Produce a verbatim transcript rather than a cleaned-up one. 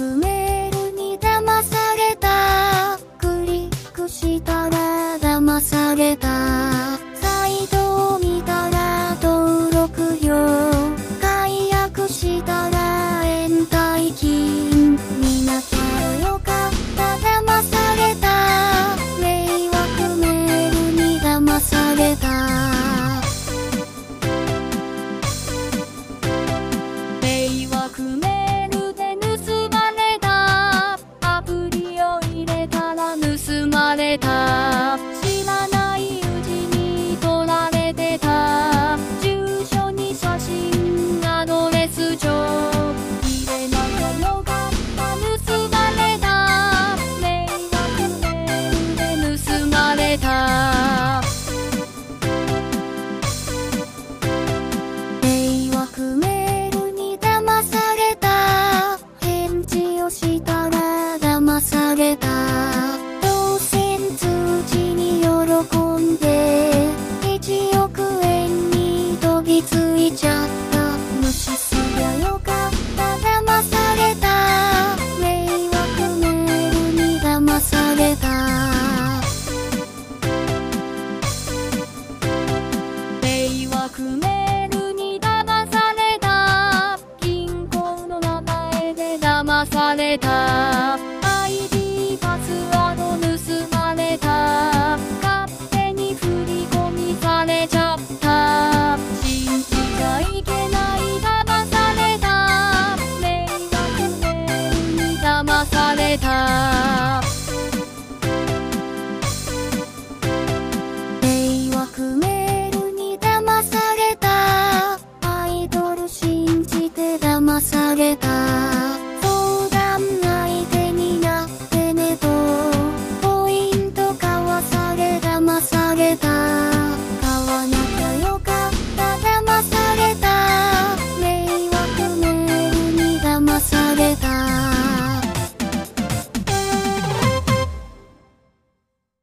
惑メールに騙された。クリックしたら騙された。サイトを見たら登録料。解約したら延滞金。見なきゃよかった。騙された。迷惑メールに騙された。迷惑メールで盗まれた。アプリを入れたら盗まれた。知らないうちに撮られてた。住所に写真アドレス帳。入れなきゃよかった。盗まれた。迷惑メールで盗まれた。迷惑メールに騙された。返事をしたら騙された。当選通知に喜んでいちおくえんに飛びついちゃった。無視すりゃよかった。騙された。迷惑メールに騙された。迷惑メールに騙された。銀行の名前で騙された。アイディー パスワード盗まれた。勝手に振り込みされちゃった。信じちゃいけない。騙された。迷惑メールに騙された。迷惑メールに騙された。アイドル信じて騙された。相談相手になってねとポイント買わされ騙された。買わなきゃよかった。騙された。迷惑メールに騙された。